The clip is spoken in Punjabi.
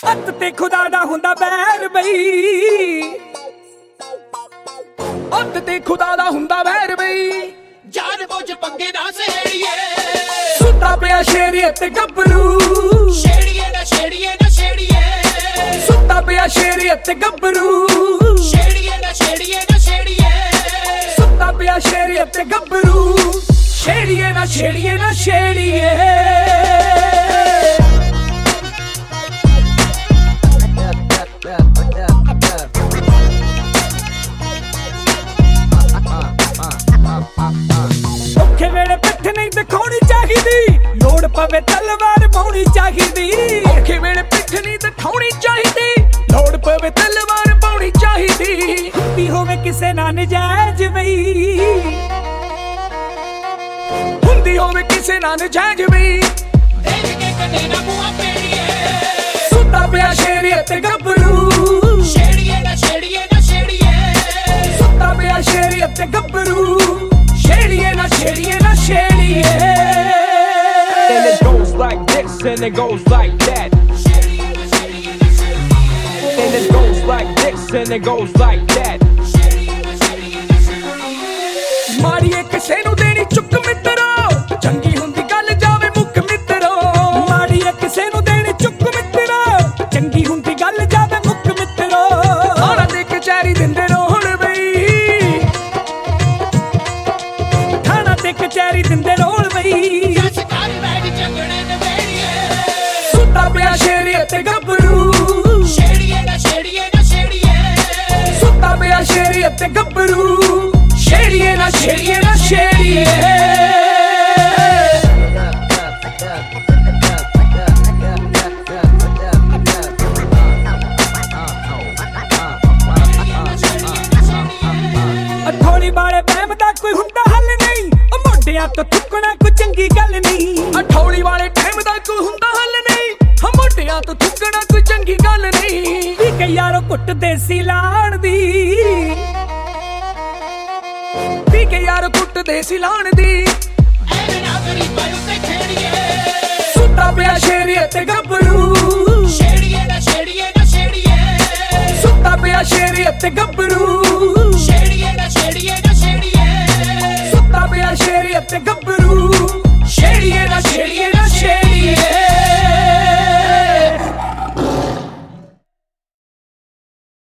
ਅੱਤ ਤੇ ਖੁਦਾ ਦਾ ਹੁੰਦਾ ਬੈਰ ਬਈ, ਅੱਤ ਤੇ ਖੁਦਾ ਦਾ ਹੁੰਦਾ ਬੈਰ ਬਈ। ਜਾਨ ਬੁੱਝ ਪੰਗੇ ਨਾ ਸਹੇੜੀਏ, ਸੁੱਤਾ ਪਿਆ ਸ਼ੇਰੀਏ ਤੇ ਗੱਭਰੂ, ਛੇੜੀਏ ਨਾ ਛੇੜੀਏ ਨਾ ਛੇੜੀਏ, ਸੁੱਤਾ ਪਿਆ ਸ਼ੇਰੀਏ ਤੇ ਗੱਭਰੂ, ਛੇੜੀਏ ਨਾ ਛੇੜੀਏ ਨਾ ਛੇੜੀਏ, ਸੁੱਤਾ ਪਿਆ ਸ਼ੇਰੀਏ ਤੇ ਗੱਭਰੂ, ਛੇੜੀਏ ਨਾ ਛੇੜੀਏ ਨਾ ਛੇੜੀਏ। ਔਖੇ ਵੇਲੇ ਪਿੱਠ ਨਹੀਂ ਦਿਖਾਉਣੀ ਚਾਹੀਦੀ, ਲੋੜ ਪਵੇ ਤਲਵਾਰ ਪਾਉਣੀ ਚਾਹੀਦੀ। ਔਖੇ ਵੇਲੇ ਪਿੱਠ ਨਹੀਂ ਦਿਖਾਉਣੀ ਚਾਹੀਦੀ, ਲੋੜ ਪਵੇ ਤਲਵਾਰ ਪਾਉਣੀ ਚਾਹੀਦੀ। ਹੁੰਦੀ ਹੋਵੇ ਕਿਸੇ ਨਾਲ ਨਜਾਇਜ਼ ਬਈ, ਹੁੰਦੀ ਹੋਵੇ ਕਿਸੇ ਨਾਲ ਨਜਾਇਜ਼ ਬਈ। ਦੇਖ ਕੇ ਕਦੇ ਨਾ ਮੂੰਹਾਂ ਪੇੜੀਏ, ਸੁੱਤਾ ਪਿਆ ਸ਼ੇਰੀਏ ਤੇ ਗੱਭਰੂ, ਛੇੜੀਏ ਨਾ ਛੇੜੀਏ ਨਾ ਛੇੜੀਏ, ਸੁੱਤਾ ਪਿਆ ਸ਼ੇਰੀਏ ਤੇ ਗੱਭਰੂ, ਛੇੜੀਏ ਨਾ ਛੇੜੀਏ ਨਾ ਛੇੜੀਏ। And it goes like this, and it goes like that. ਛੇੜੀਏ ਨਾ ਛੇੜੀਏ ਨਾ ਛੇੜੀਏ, And it goes like this, and it goes like that. ਛੇੜੀਏ ਨਾ ਛੇੜੀਏ ਨਾ ਛੇੜੀਏ। ਮਾੜੀਏ ਕਿਸੇ ਨੂੰ ਦੇਣੀ ਚੁੱਕ ਮਿੱਤਰੋ, ਚੰਗੀ ਹੁੰਦੀ ਗੱਲ ਜਾਵੇ ਮੁੱਕ ਮਿੱਤਰੋ। ਮਾੜੀਏ ਕਿਸੇ ਨੂੰ ਦੇਣੀ ਚੁੱਕ ਮਿੱਤਰੋ, ਚੰਗੀ ਹੁੰਦੀ ਗੱਲ ਜਾਵੇ ਮੁੱਕ ਮਿੱਤਰੋ। ਆਣਾ ਦੇ ਕਚਹਿਰੀ ਦਿੰਦੇ ਰੋਣ ਬਈ, ਥਾਣਾ ਤੇ ਕਚਹਿਰੀ ਦਿੰਦੇ ਰੋਣ ਬਈ। ਜੱਜ ਕਰ ਬੈਠ ਝਗੜੇ ਨਵੇੜੀਏ, ਸੁੱਤਾ ਪਿਆ ਸ਼ੇਰੀਏ ਤੇ ਗੱਭਰੂ, ਛੇੜੀਏ ਨਾ ਛੇੜੀਏ ਨਾ ਛੇੜੀਏ, ਸੁੱਤਾ ਪਿਆ ਸ਼ੇਰੀਏ ਤੇ ਗੱਭਰੂ, ਛੇੜੀਏ ਨਾ ਛੇੜੀਏ ਨਾ ਛੇੜੀਏ। ਅਠੌਲੀ ਵਾਲੇ ਵਹਿਮ ਦਾ ਕੋਈ ਹੁੰਦਾ ਹੱਲ ਨਹੀਂ, ਉਹ ਮੋਢਿਆਂ ਤੋਂ ਥੁੱਕਣਾ ਕੋਈ ਚੰਗੀ ਗੱਲ ਨਹੀਂ। ਅਠੌਲੀ ਵਾਲੇ ਟਾਈਮ ਦਾ ਕੋਈ ਹੁੰਦਾ ਹੱਲ ਨਹੀਂ, ਹਾਂ ਮੋਢਿਆਂ ਤੋਂ ਥੁੱਕਣਾ ਕੋਈ ਚੰਗੀ ਗੱਲ ਨਹੀਂ। ਵੀ ਕਈ ਯਾਰੋ ਕੁੱਟ ਦੇਸੀ ਲਾਣ ਦੀ, ਵੀ ਕਈ ਯਾਰੋ ਕੁੱਟ ਦੇਸੀ ਲਾਣ ਦੀ। ਐਵੇਂ ਨਾ ਗਰੀਬਾਂ ਉੱਤੇ ਖੇੜੀਏ, ਸੁੱਤਾ ਪਿਆ ਸ਼ੇਰੀਏ ਤੇ ਗੱਭਰੂ, ਛੇੜੀਏ ਨਾ ਛੇੜੀਏ ਨਾ ਛੇੜੀਏ, ਸੁੱਤਾ ਪਿਆ ਸ਼ੇਰੀਏ ਤੇ ਗੱਭਰੂ,